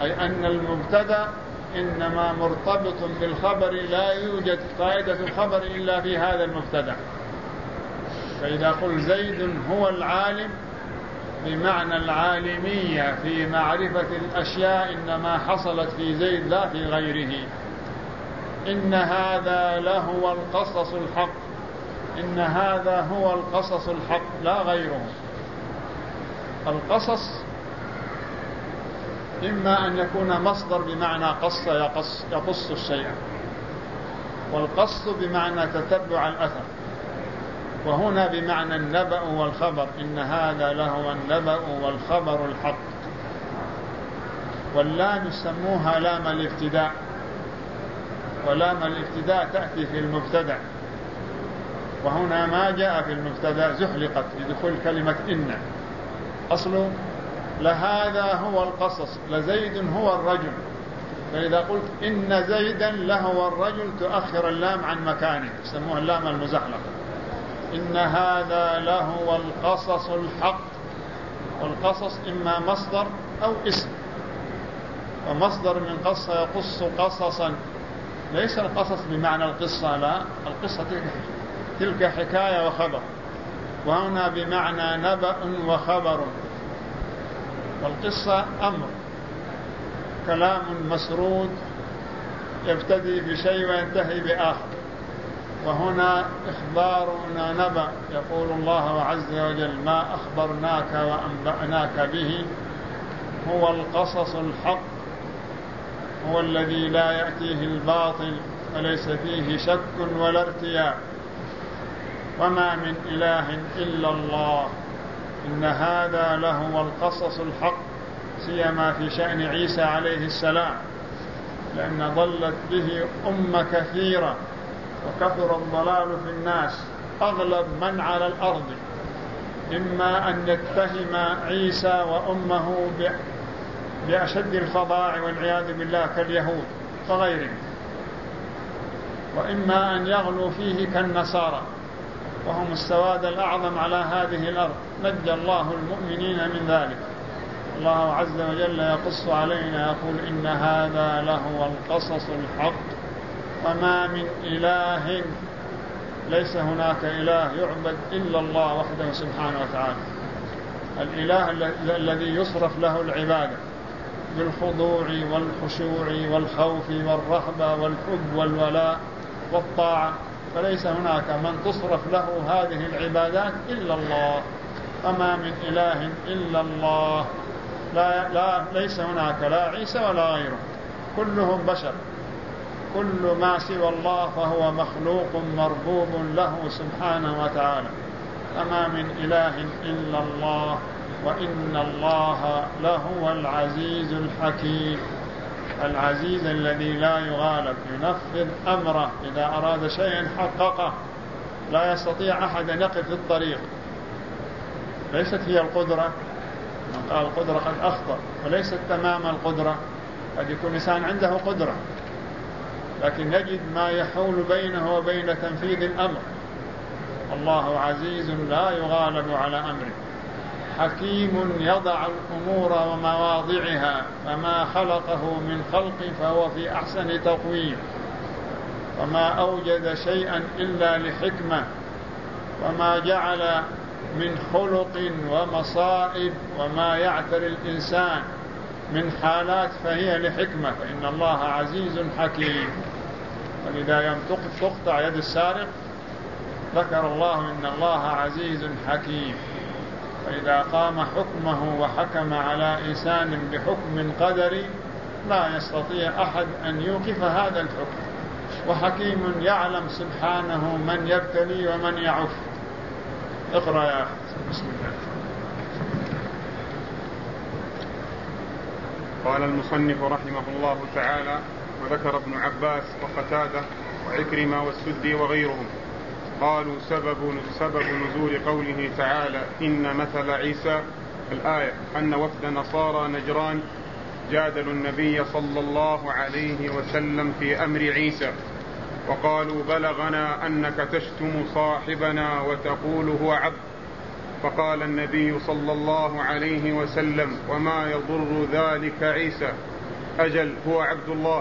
أي أن المبتدأ إنما مرتبط بالخبر، لا يوجد فائدة الخبر إلا في هذا المبتدأ. فإذا قل زيد هو العالم بمعنى العالمية في معرفة الأشياء إنما حصلت في زيد لا في غيره. إن هذا لهو القصص الحق، إن هذا هو القصص الحق لا غيره. القصص إما أن يكون مصدر بمعنى قص يقص الشيء، والقص بمعنى تتبع الأثر، وهنا بمعنى النبأ والخبر. إن هذا لهو النبأ والخبر الحق. واللام يسموها لام الابتداء، ولام الابتداء تأتي في المبتدأ، وهنا ما جاء في المبتدأ زحلقت بدخول كلمة إن. أصله لهذا هو القصص، لزيد هو الرجل. فإذا قلت إن زيدا لهو الرجل تؤخر اللام عن مكانه، يسموها اللام المزحلقة. إن هذا لهو القصص الحق. والقصص إما مصدر أو اسم، ومصدر من قص يقص قصصا، ليس القصص بمعنى القصة، لا، القصة تلك حكاية وخبر، وهنا بمعنى نبأ وخبر. والقصة أمر، كلام مسرود يبتدي بشيء وينتهي بآخر، وهنا إخبارنا نبأ. يقول الله عز وجل ما أخبرناك وأنبأناك به هو القصص الحق، هو الذي لا يأتيه الباطل وليس فيه شك ولا ارتياب. وما من إله إلا الله. إن هذا لهو القصص الحق، سيما في شأن عيسى عليه السلام، لأن ضلت به أمة كثيرة وكثر الضلال في الناس. أغلب من على الأرض إما أن يتهم عيسى وأمه بأشد الفظاع والعياذ بالله كاليهود وغيرهم، وإما أن يغلو فيه كالنصارى، وهم السواد الأعظم على هذه الأرض. نجى الله المؤمنين من ذلك. الله عز وجل يقص علينا يقول إن هذا لهو القصص الحق وما من إله، ليس هناك إله يعبد إلا الله وحده سبحانه وتعالى، الإله الذي يصرف له العبادة بالخضوع والخشوع والخوف والرهبة والحب والولاء والطاعة، فليس هناك من تصرف له هذه العبادات إلا الله. وما من إله إلا الله، ليس هناك لا عيسى ولا غيره، كلهم بشر. كل ما سوى الله فهو مخلوق مربوب له سبحانه وتعالى. وما من إله إلا الله وإن الله لهو العزيز الحكيم. العزيز الذي لا يغالب، ينفذ أمره، إذا أراد شيئا حققه، لا يستطيع أحد أن يقف في الطريق. ليست هي القدرة، من قال القدرة قد أخطأ، وليست تمام القدرة. قد يكون إنسان عنده قدرة لكن يجد ما يحول بينه وبين تنفيذ الأمر. الله عزيز لا يغالب على أمره، حكيم يضع الأمور ومواضعها، فما خلقه من خلق فهو في أحسن تقويم، وما أوجد شيئا إلا لحكمة، وما جعل من خلق ومصائب وما يعتري الإنسان من حالات فهي لحكمة، فإن الله عزيز حكيم. ولذا يوم تقطع يد السارق ذكر الله إن الله عزيز حكيم. فإذا قام حكمه وحكم على إنسان بحكم قدري لا يستطيع أحد أن يوقف هذا الحكم. وحكيم يعلم سبحانه من يبتلي ومن يعف. اقرأ يا أخي. بسم الله. قال المصنف رحمه الله تعالى: وذكر ابن عباس وقتادة وعكرمة والسدي وغيرهم قالوا سبب نزول قوله تعالى إن مثل عيسى الآية أن وفد نصارى نجران جادلوا النبي صلى الله عليه وسلم في أمر عيسى، وقالوا بلغنا أنك تشتم صاحبنا وتقول هو عبد. فقال النبي صلى الله عليه وسلم: وما يضر ذلك عيسى، أجل هو عبد الله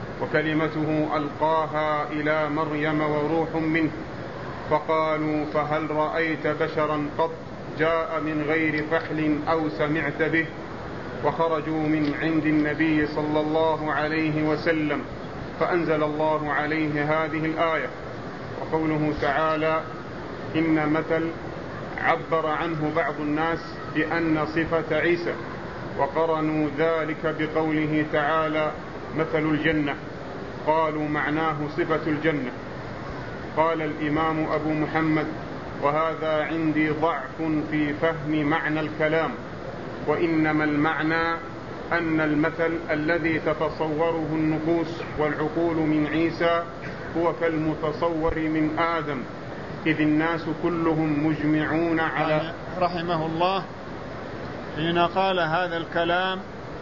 وكلمته ألقاها إلى مريم وروح منه. فقالوا فهل رأيت بشرا قط جاء من غير فحل أو سمعت به؟ وخرجوا من عند النبي صلى الله عليه وسلم فأنزل الله عليه هذه الآية. وقوله تعالى إن مثل عبر عنه بعض الناس بأن صفة عيسى، وقرنوا ذلك بقوله تعالى مثل الجنة، قالوا معناه صفة الجنة. قال الإمام أبو محمد وهذا عندي ضعف في فهم معنى الكلام، وإنما المعنى أن المثل الذي تتصوره النفوس والعقول من عيسى هو كالمتصور من آدم، إذ الناس كلهم مجمعون على رحمه الله. حين قال هذا الكلام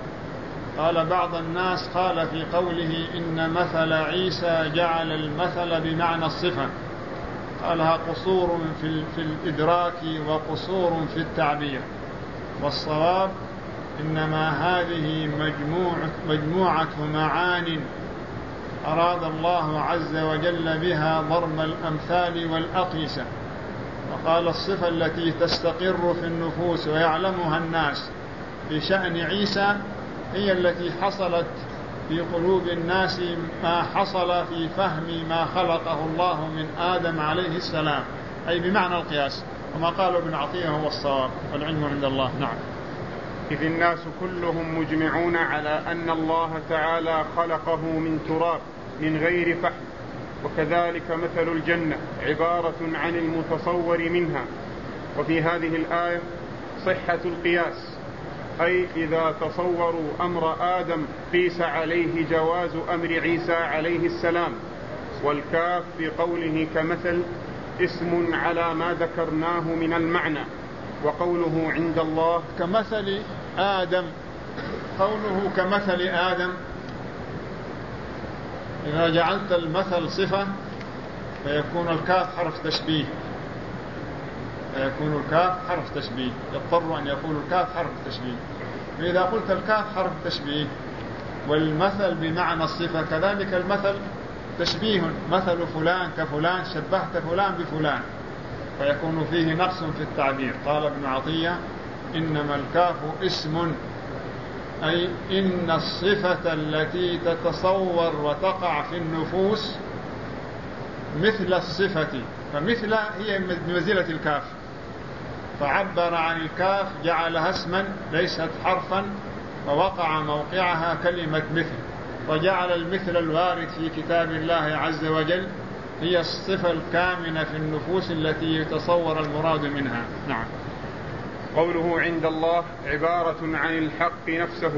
قال بعض الناس قال في قوله إن مثل عيسى جعل المثل بمعنى الصفة، قالها قصور في الإدراك وقصور في التعبير، والصواب إنما هذه مجموعة معان أراد الله عز وجل بها ضرب الأمثال والأقيسة. وقال الصفة التي تستقر في النفوس ويعلمها الناس في شأن عيسى هي التي حصلت في قلوب الناس ما حصل في فهم ما خلقه الله من آدم عليه السلام، أي بمعنى القياس. وما قال ابن عطية هو الصواب والعلم عند الله. نعم. إذ الناس كلهم مجمعون على أن الله تعالى خلقه من تراب من غير فحم، وكذلك مثل الجنة عبارة عن المتصور منها. وفي هذه الآية صحة القياس، أي إذا تصوروا أمر آدم قيس عليه جواز أمر عيسى عليه السلام. والكاف في قوله كمثل اسم على ما ذكرناه من المعنى. وقوله عند الله كمثل آدم، قوله كمثل آدم إذا جعلت المثل صفة فيكون الكاف حرف تشبيه، فيكون الكاف حرف تشبيه، يضطر أن يكون الكاف حرف تشبيه. فإذا قلت الكاف حرف تشبيه والمثل بمعنى الصفة كذلك المثل تشبيه، مثل فلان كفلان، شبهت فلان بفلان، فيكون فيه نقص في التعبير. قال ابن عطية إنما الكاف اسم، أي إن الصفة التي تتصور وتقع في النفوس مثل الصفة، فمثل هي بمنزلة الكاف، فعبر عن الكاف جعلها اسما ليست حرفا، فوقع موقعها كلمة مثل، وجعل المثل الوارد في كتاب الله عز وجل هي الصفة الكامنة في النفوس التي يتصور المراد منها. نعم. قوله عند الله عبارة عن الحق نفسه،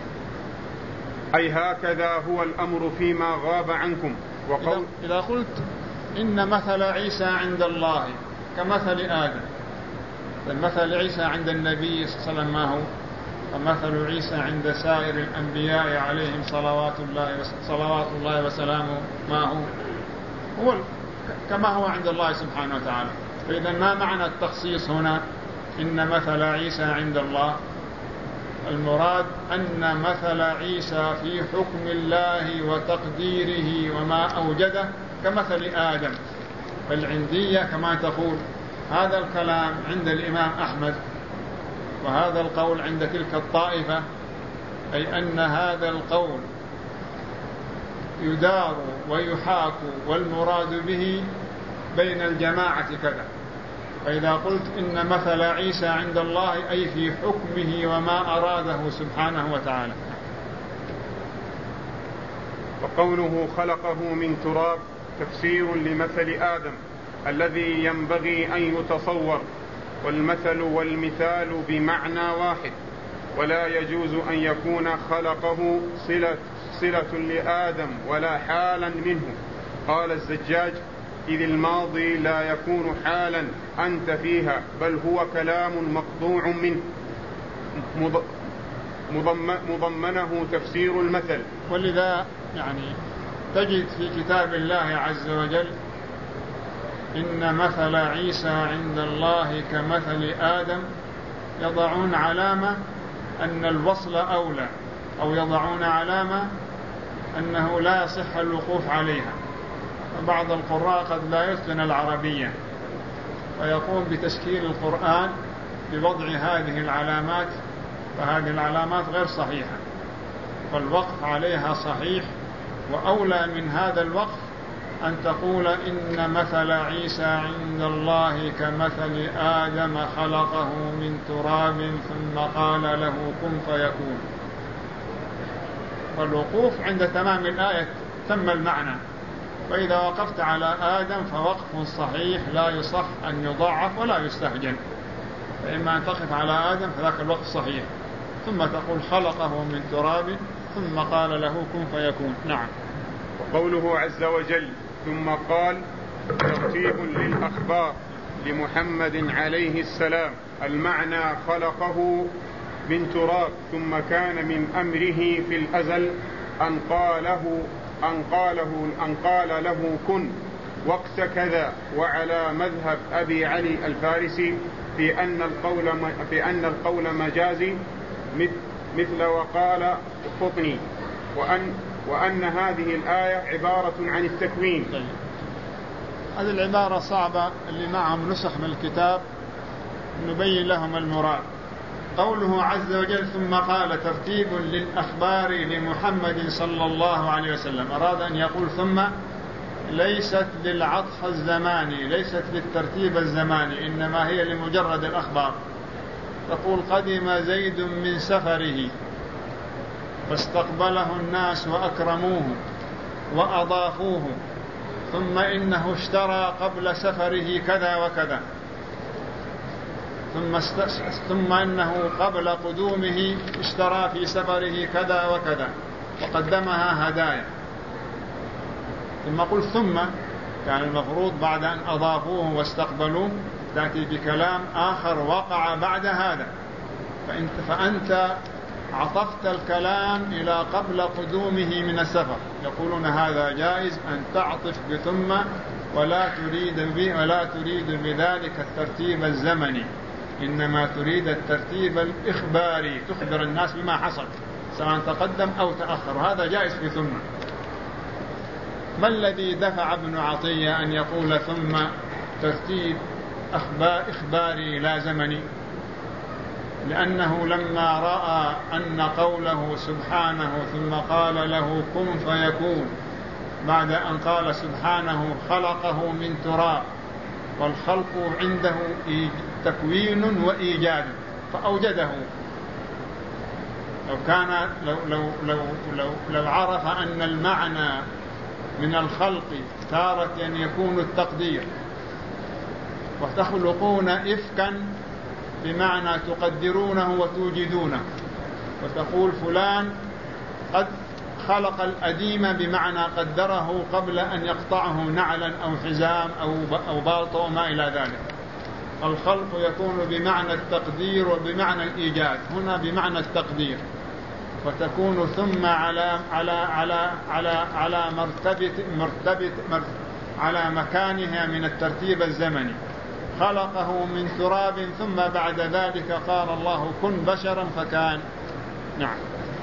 أي هكذا هو الأمر فيما غاب عنكم. إذا قلت إن مثل عيسى عند الله كمثل آدم، فالمثل عيسى عند النبي صلى الله عليه وسلم ما هو؟ ومثل عيسى عند سائر الأنبياء عليهم صلوات الله وسلامه ما هو؟ هو كما هو عند الله سبحانه وتعالى. فإذا ما معنى التخصيص هنا إن مثل عيسى عند الله؟ المراد أن مثل عيسى في حكم الله وتقديره وما أوجده كمثل آدم. فالعندية كما تقول هذا الكلام عند الإمام أحمد وهذا القول عند تلك الطائفة، أي أن هذا القول يدار ويحاك والمراد به بين الجماعة كذا. فإذا قلت إن مثل عيسى عند الله أي في حكمه وما أراده سبحانه وتعالى. وقوله خلقه من تراب تفسير لمثل آدم الذي ينبغي أن يتصور، والمثل والمثال بمعنى واحد، ولا يجوز أن يكون خلقه صلة لآدم ولا حالا منه. قال الزجاج إذ الماضي لا يكون حالا أنت فيها، بل هو كلام مقطوع منه مضمنه تفسير المثل. ولذا يعني تجد في كتاب الله عز وجل إن مثل عيسى عند الله كمثل آدم، يضعون علامة أن الوصل أولى، أو يضعون علامة أنه لا يصح الوقوف عليها. وبعض القراء قد لا يتقن العربية ويقوم بتشكيل القرآن بوضع هذه العلامات، فهذه العلامات غير صحيحة، فالوقف عليها صحيح. وأولى من هذا الوقف أن تقول إن مثل عيسى عند الله كمثل آدم خلقه من تراب ثم قال له كن فيكون. فالوقوف عند تمام الآية تم المعنى، وإذا وقفت على آدم فوقف صحيح لا يصح أن يضاعف ولا يستهجن، فإما أن تقف على آدم فذاك الوقف صحيح، ثم تقول خلقه من تراب ثم قال له كن فيكون. نعم. وقوله عز وجل ثم قال ترتيب للأخبار لمحمد عليه السلام، المعنى خلقه من تراب ثم كان من أمره في الأزل أن قال له كن وقت كذا. وعلى مذهب أبي علي الفارسي في أن القول مجازي مثل وقال قطني، وأن هذه الآية عبارة عن التكوين. هذه العبارة صعبة، اللي معهم نسخ من الكتاب نبين لهم المراد. قوله عز وجل ثم قال ترتيب للأخبار لمحمد صلى الله عليه وسلم، أراد أن يقول ثم ليست للعطف الزماني، ليست للترتيب الزماني، إنما هي لمجرد الأخبار. تقول قدم زيد من سفره فاستقبله الناس وأكرموه وأضافوه، ثم اشترى قبل سفره كذا وكذا، ثم إنه قبل قدومه اشترى في سفره كذا وكذا وقدمها هدايا. ثم قل ثم كان المفروض بعد أن أضافوه واستقبلوه تأتي بكلام آخر وقع بعد هذا، فأنت عطفت الكلام إلى قبل قدومه من السفر. يقولون هذا جائز أن تعطف بثم ولا تريد بذلك الترتيب الزمني، إنما تريد الترتيب الإخباري، تخبر الناس بما حصل سواء تقدم أو تأخر، وهذا جائز في ثم. ما الذي دفع ابن عطية أن يقول ثم ترتيب إخباري لا زمني؟ لأنه لما رأى أن قوله سبحانه ثم قال له كن فيكون بعد أن قال سبحانه خلقه من تراب، والخلق عنده تكوين وإيجاد فأوجده. لو عرف أن المعنى من الخلق تارة يكون التقدير، وتخلقون إفكا بمعنى تقدرونه وتوجدونه، وتقول فلان قد خلق الأديم بمعنى قدره قبل أن يقطعه نعلا أو حزام أو بالطو وما إلى ذلك. الخلق يكون بمعنى التقدير وبمعنى الإيجاد، هنا بمعنى التقدير، وتكون ثم على مكانها من الترتيب الزمني. خلقه من تراب ثم بعد ذلك قال الله كن بشرا فكان. نعم.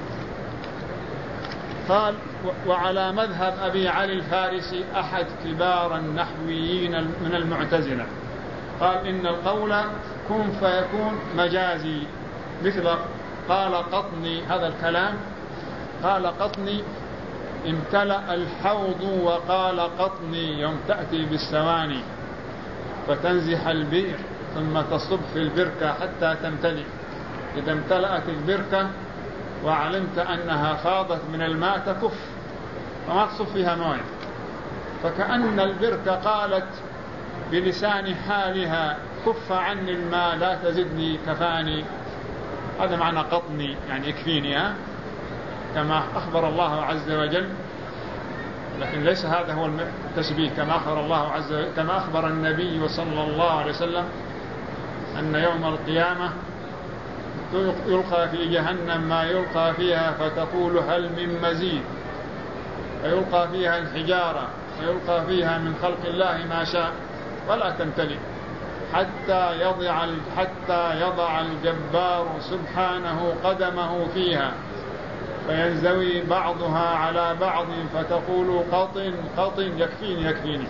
قال وعلى مذهب أبي علي الفارسي أحد كبار النحويين من المعتزلة، قال إن القول كن فيكون مجازي، مثل قال قطني، هذا الكلام قال قطني امتلأ الحوض وقال قطني، يوم تأتي بالسواني فتنزح البئر ثم تصب في البركة حتى تمتلئ. إذا امتلأت البركة وعلمت أنها فاضت من الماء تكف وما تصب فيها مويه، فكأن البركة قالت بلسان حالها كف عني الماء لا تزدني كفاني. هذا معنى قطني، يعني يكفيني، كما أخبر الله عز وجل، لكن ليس هذا هو التشبيه. كما أخبر النبي صلى الله عليه وسلم أن يوم القيامة يلقى في جهنم ما يلقى فيها فتقول هل من مزيد، فيلقى فيها الحجارة ويلقى فيها من خلق الله ما شاء ولا تمتلئ حتى يضع الجبار سبحانه قدمه فيها فينزوي بعضها على بعض فتقول قطن قطن يكفيني يكفيني.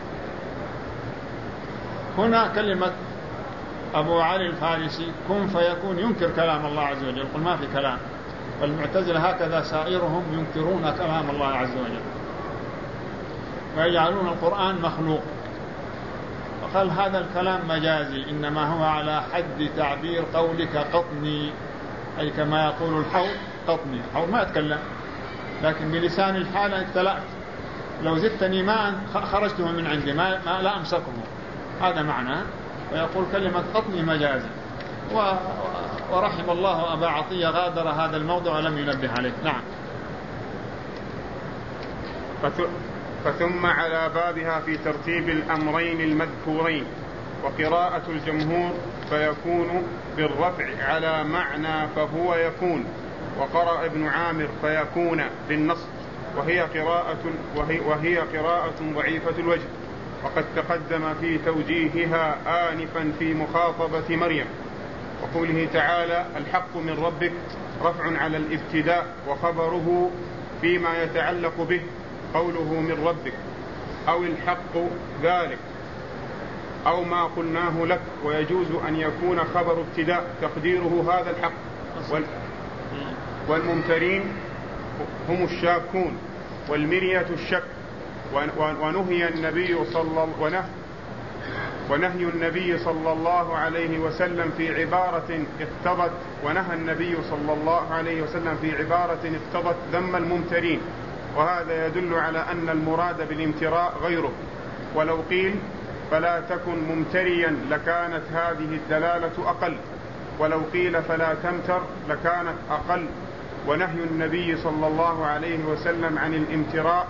هنا كلمة أبو علي الفارسي كن فيكون ينكر كلام الله عز وجل، يقول ما في كلام، والمعتزلة هكذا سائرهم ينكرون كلام الله عز وجل ويجعلون القرآن مخلوق. وقال هذا الكلام مجازي، إنما هو على حد تعبير قولك قطني، أي كما يقول الحوض قطني، الحوض ما يتكلم لكن بلسان الحال اكتلأت، لو زدتني ماء خرجته من عندي ما لا أمسكه، هذا معناه. ويقول كلمة قطني مجازي. ورحم الله أبا عطية غادر هذا الموضوع ولم ينبه عليه. نعم. فثم على بابها في ترتيب الأمرين المذكورين. وقراءة الجمهور فيكون بالرفع على معنى فهو يكون، وقرأ ابن عامر فيكون بالنصب، وهي قراءة ضعيفة الوجه، وقد تقدم في توجيهها آنفا في مخاطبة مريم. وقوله تعالى الحق من ربك رفع على الابتداء، وخبره فيما يتعلق به قوله من ربك، أو الحق ذلك، أو ما قلناه لك. ويجوز أن يكون خبر ابتداء تقديره هذا الحق. والممترين هم الشاكون، والمرية الشك. ونهي النبي صلى الله عليه وسلم في عبارة اقتضت ذم الممترين، وهذا يدل على أن المراد بالامتراء غيره. ولو قيل فلا تكن ممتريا لكانت هذه الدلالة أقل، ولو قيل فلا تمتر لكانت أقل. ونهي النبي صلى الله عليه وسلم عن الامتراء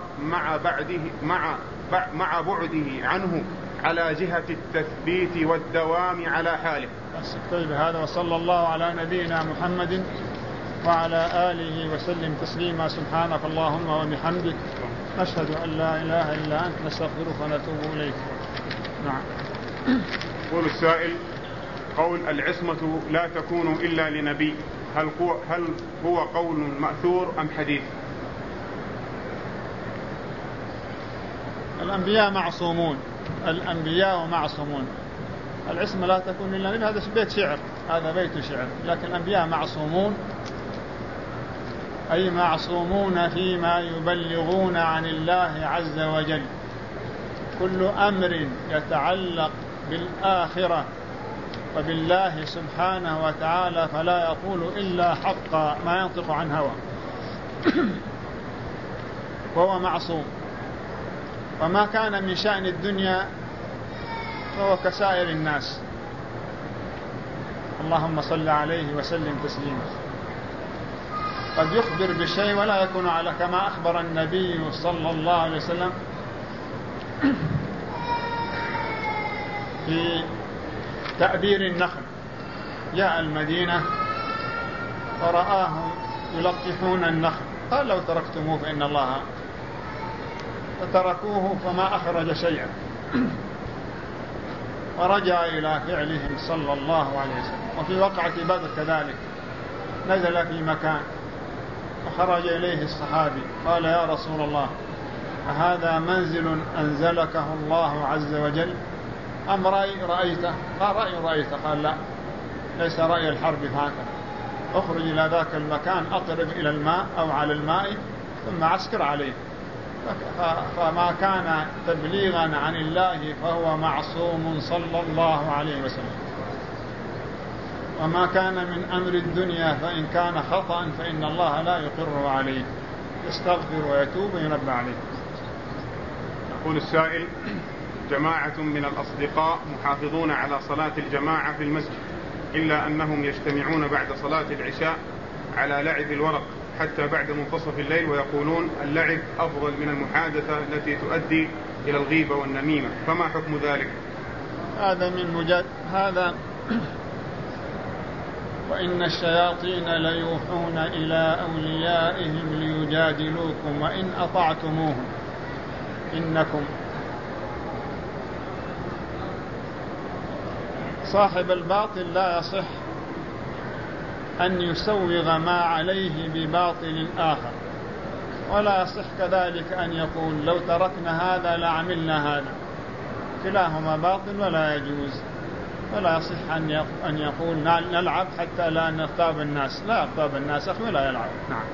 مع بعده عنه على جهة التثبيت والدوام على حاله. طيب، هذا وصلى الله على نبينا محمد وعلى آله وسلم تسليما. سبحانك اللهم وبحمدك نشهد أن لا إله إلا أنت نستغفرك ونتوب إليك. نعم. يقول السائل: قول العصمة لا تكون إلا لنبي، هل هو قول مأثور أم حديث؟ الأنبياء معصومون، الأنبياء معصومون. العصمة لا تكون إلا لنبي، هذا بيت شعر، هذا بيت شعر. لكن الأنبياء معصومون أي معصومون فيما يبلغون عن الله عز وجل. كل أمر يتعلق بالآخرة وبالله سبحانه وتعالى فلا يقول إلا حقا، ما ينطق عن هوى وهو معصوم. وما كان من شأن الدنيا فهو كسائر الناس. اللهم صل عليه وسلم تسليما. قد يخبر بالشيء ولا يكون على، كما أخبر النبي صلى الله عليه وسلم في تأبير النخل. جاء المدينة فرآهم يلقحون النخل، قال لو تركتموه فإن الله، فتركوه فما أخرج شيئا، ورجع إلى فعلهم صلى الله عليه وسلم. وفي وقعة بدر كذلك نزل في مكان وخرج إليه الصحابي قال: يا رسول الله، أهذا منزل أنزلكه الله عز وجل أم رأي رأيته؟ قال: رأي رأيته. قال: لا، ليس رأي الحرب هكذا، اخرج إلى ذاك المكان، أقرب إلى الماء أو على الماء ثم عسكر عليه. فما كان تبليغا عن الله فهو معصوم صلى الله عليه وسلم. وما كان من أمر الدنيا فإن كان خطأ فإن الله لا يقر عليه، يستغفر ويتوب وينبه عليه. يقول السائل: جماعة من الأصدقاء محافظون على صلاة الجماعة في المسجد، إلا أنهم يجتمعون بعد صلاة العشاء على لعب الورق حتى بعد منتصف الليل، ويقولون اللعب أفضل من المحادثة التي تؤدي إلى الغيبة والنميمة، فما حكم ذلك؟ هذا من هذا وإن الشياطين ليوحون إلى أوليائهم ليجادلوكم وإن أطعتموهم إنكم. صاحب الباطل لا يصح أن يسوغ ما عليه بباطل آخر، ولا يصح كذلك أن يقول لو تركنا هذا لعملنا هذا، كلاهما باطل ولا يجوز. ولا يصح أن يقول نلعب حتى لا نغتاب الناس، لا يغتاب الناس أخي ولا يلعب. نعم.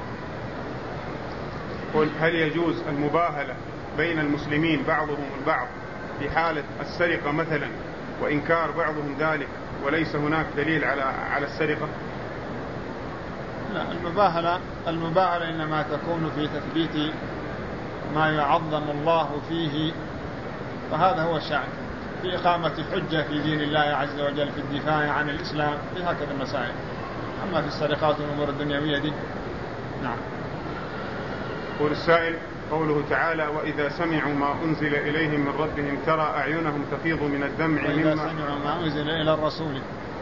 قل هل يجوز المباهلة بين المسلمين بعضهم البعض في حالة السرقة مثلا وإنكار بعضهم ذلك وليس هناك دليل على السرقة؟ لا، المباهلة إنما تكون في تثبيت ما يعظم الله فيه، فهذا هو الشأن في إقامة حجة في دين الله عز وجل، في الدفاع عن الإسلام، في هكذا المسائل. أما في السرقات والأمور الدنيوية دي نعم. قول السائل قوله تعالى وإذا سمعوا ما أنزل إليهم من ربهم ترى أعينهم تفيض من الدمع وإذا سمعوا ما أنزل إلى الرسول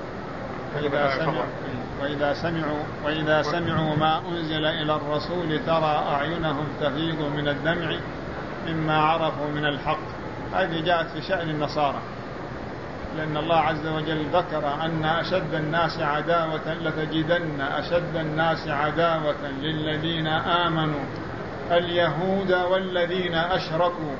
وإذا سمعوا ما أنزل إلى الرسول ترى أعينهم تفيض من الدمع مما عرفوا من الحق. هذه جاءت في شأن النصارى، لأن الله عز وجل ذكر أن أشد الناس عداوة لتجدن أشد الناس عداوة للذين آمنوا اليهود والذين أشركوا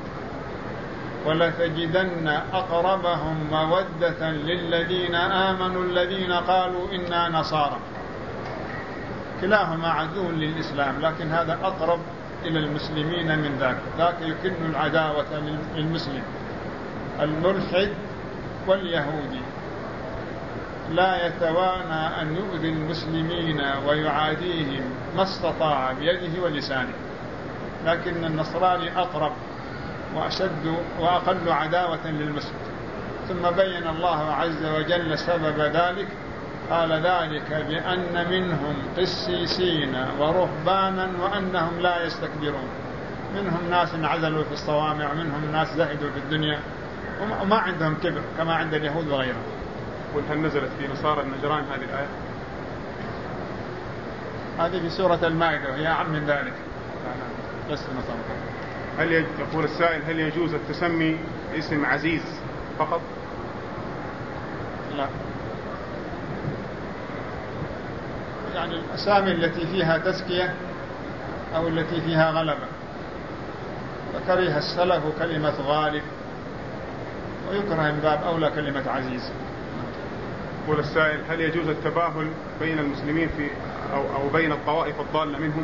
ولتجدن أقربهم مودة للذين آمنوا الذين قالوا إنا نصارى. كلاهما عدو للإسلام، لكن هذا أقرب إلى المسلمين من ذاك يكن العداوة للمسلم. الملحد واليهودي لا يتوانى أن يؤذي المسلمين ويعاديهم ما استطاع بيده ولسانه، لكن النصراني أقرب وأشد وأقل عداوة للمسلم. ثم بين الله عز وجل سبب ذلك، قال ذلك بأن منهم قسيسين ورهبانا وأنهم لا يستكبرون. منهم ناس عزلوا في الصوامع، منهم ناس زهدوا في الدنيا وما عندهم كبر كما عند اليهود وغيرهم. قل هل نزلت في نصارى النجران هذه الآية؟ هذه في سورة المائدة وهي أعم من ذلك. بس يقول السائل هل يجوز التسمي اسم عزيز فقط؟ لا، يعني الأسامي التي فيها تزكية أو التي فيها غلبة، فكره السلف كلمة غالب ويكره من باب أولى كلمة عزيز. يقول السائل هل يجوز التباهل بين المسلمين أو بين الطوائف الضالة منهم؟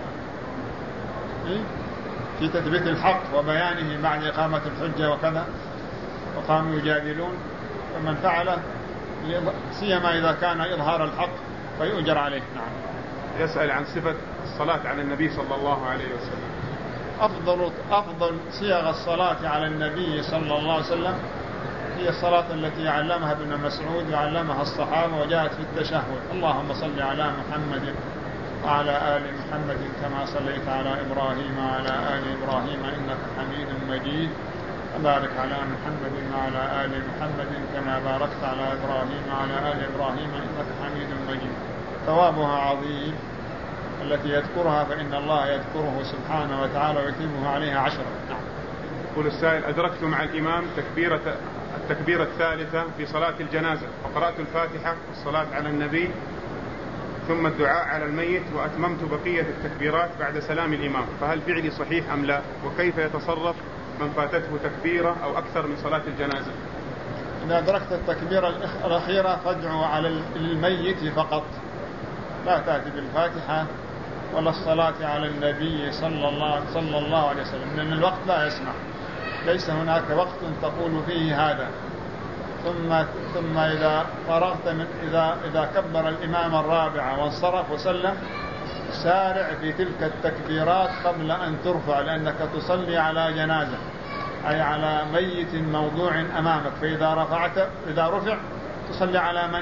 في تثبيت الحق وبيانه بعد إقامة الحجة وكذا، وقاموا يجادلون، ومن فعله سيما إذا كان إظهار الحق فيؤجر عليه. نعم. يسأل عن صفة الصلاة على النبي صلى الله عليه وسلم. أفضل صيغ الصلاة على النبي صلى الله عليه وسلم هي الصلاة التي علمها ابن مسعود وعلمها الصحابة وجاءت في التشهد: اللهم صل على محمد وعلى آل محمد كما صليت على إبراهيم وعلى آل إبراهيم إنك حميد مجيد، وبارك على محمد وعلى آل محمد كما باركت على إبراهيم وعلى آل إبراهيم إنك حميد مجيد. ثوابها عظيم، التي يذكرها فإن الله يذكره سبحانه وتعالى ويتمه عليها 10. يقول السائل أدركت مع الإمام التكبيرة الثالثة في صلاة الجنازة، فقرأت الفاتحة والصلاة على النبي ثم الدعاء على الميت، وأتممت بقية التكبيرات بعد سلام الإمام، فهل فعلي صحيح أم لا؟ وكيف يتصرف من فاتته تكبيرة أو أكثر من صلاة الجنازة؟ إذا أدركت التكبيرة الأخيرة فادعوا على الميت فقط، لا تأتي بالفاتحة ولا الصلاة على النبي صلى الله عليه وسلم، لأن الوقت لا يسمح، ليس هناك وقت تقول فيه هذا. ثم إذا فرغت إذا كبر الإمام الرابع وانصرف وسلم، سارع في تلك التكبيرات قبل أن ترفع، لأنك تصلي على جنازة أي على ميت موضوع أمامك، فإذا رفع تصلي على من؟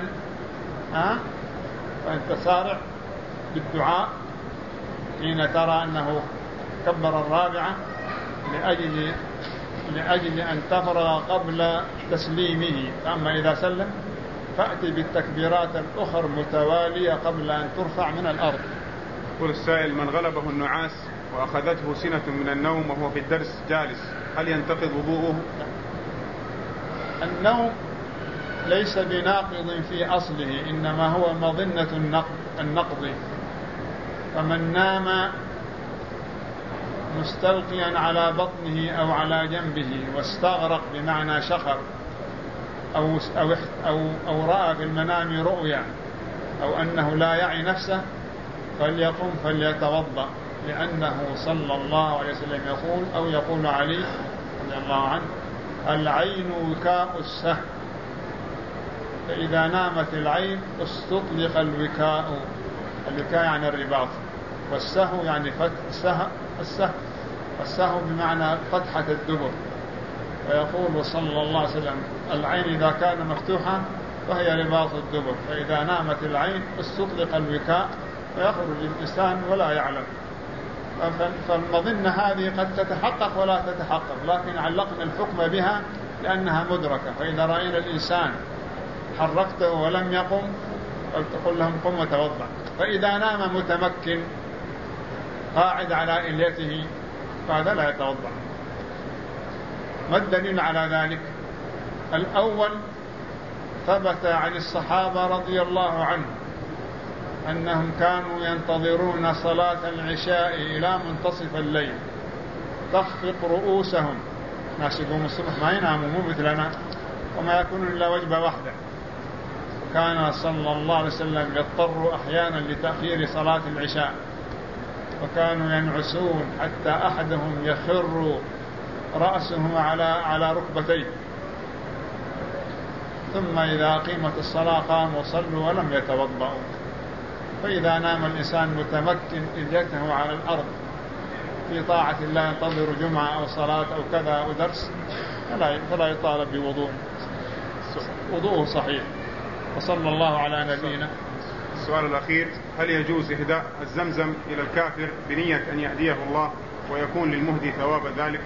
فأنت سارع بالدعاء حين ترى أنه كبر الرابعة لأجل أن تفرغ قبل تسليمه. أما إذا سلم فأتي بالتكبيرات الأخر متوالية قبل أن ترفع من الأرض. يقول السائل من غلبه النعاس وأخذته سنة من النوم وهو في الدرس جالس، هل ينتقض وضوءه؟ النوم ليس بناقض في أصله، إنما هو مظنة النقض. فمن نام مستلقيا على بطنه أو على جنبه واستغرق بمعنى شخر أو رأى في المنام رؤيا أو أنه لا يعي نفسه فليقم فليتوضأ، لأنه صلى الله عليه وسلم يقول أو يقول علي رضي الله عنه: العين وكاء السهم، فإذا نامت العين استطلق الوكاء. الوكاء يعني الرباط، والسهو يعني السهو بمعنى فتحة الدبر. ويقول صلى الله عليه وسلم: العين إذا كان مفتوحة فهي رباط الدبر، فإذا نامت العين استطلق الوكاء ويخرج الإنسان ولا يعلم. فالمظنة هذه قد تتحقق ولا تتحقق، لكن علقنا الحكم بها لأنها مدركة. فإذا رأينا الإنسان حركته ولم يقم تقول لهم: قم وتوضأ. فإذا نام متمكن قاعد على إليته فهذا لا يتوضأ. ما الدليل على ذلك؟ الأول ثبت عن الصحابة رضي الله عنهم أنهم كانوا ينتظرون صلاة العشاء إلى منتصف الليل، تخفق رؤوسهم. ناس يقوموا الصبح ما يناموا مو مثلنا وما يكون إلا وجبة واحدة. كان صلى الله عليه وسلم يضطر أحيانا لتأخير صلاة العشاء، وكانوا ينعسون حتى أحدهم يخر رأسه على ركبتيه، ثم إذا قيمت الصلاة قاموا وصلوا ولم يتوضأوا. فإذا نام الإنسان متمكن إليته على الأرض في طاعة الله ينتظر جمعة أو صلاة أو كذا أو درس فلا يطالب بوضوء، وضوءه صحيح. وصلى الله على نبينا. السؤال الأخير: هل يجوز إهداء الزمزم إلى الكافر بنية أن يهديه الله ويكون للمهدي ثواب ذلك؟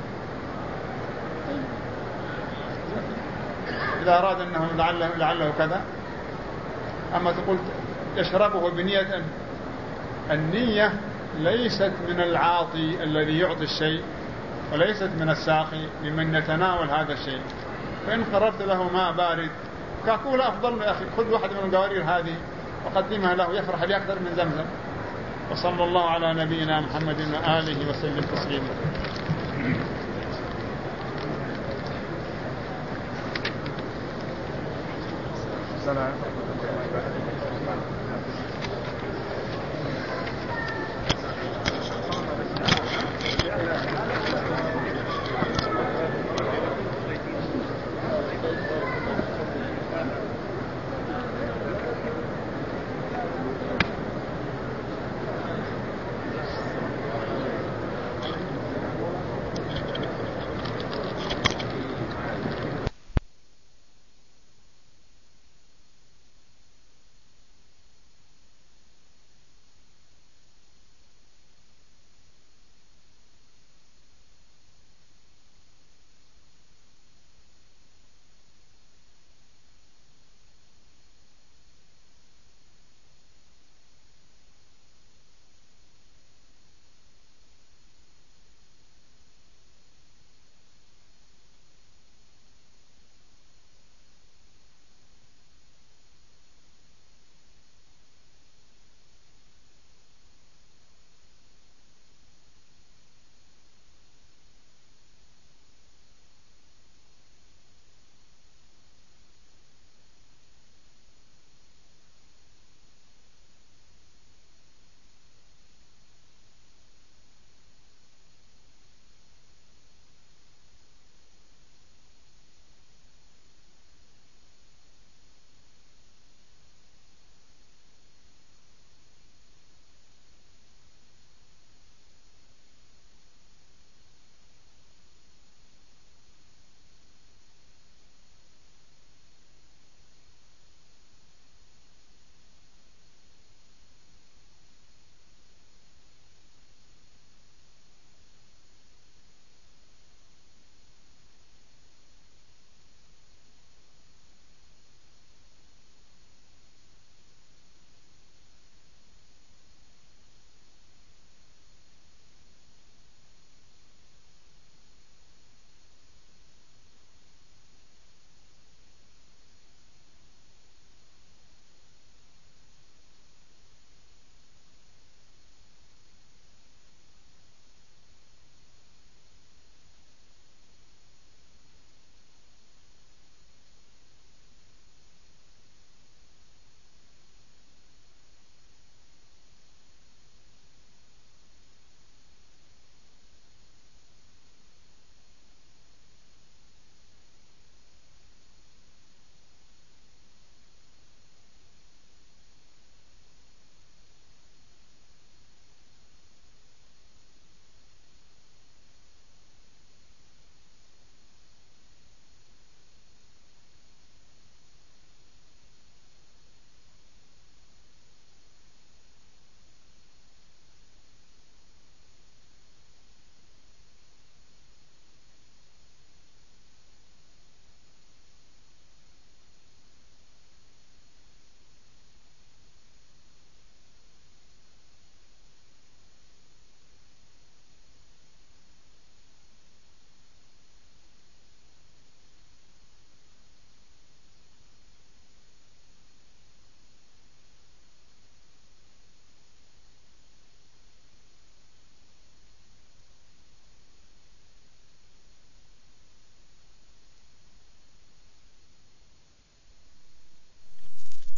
إذا أراد أنه لعله كذا. أما تقول يشربه بنية، النية ليست من العاطي الذي يعطي الشيء، وليست من الساقي لمن يتناول هذا الشيء. فإن قربت له ماء بارد كاكولا أفضل يا أخي، خذ واحد من القوارير هذه وقدمها له يفرح لي أكثر من زمزم. وصلى الله على نبينا محمد وآله وسلم تسليما. السلام.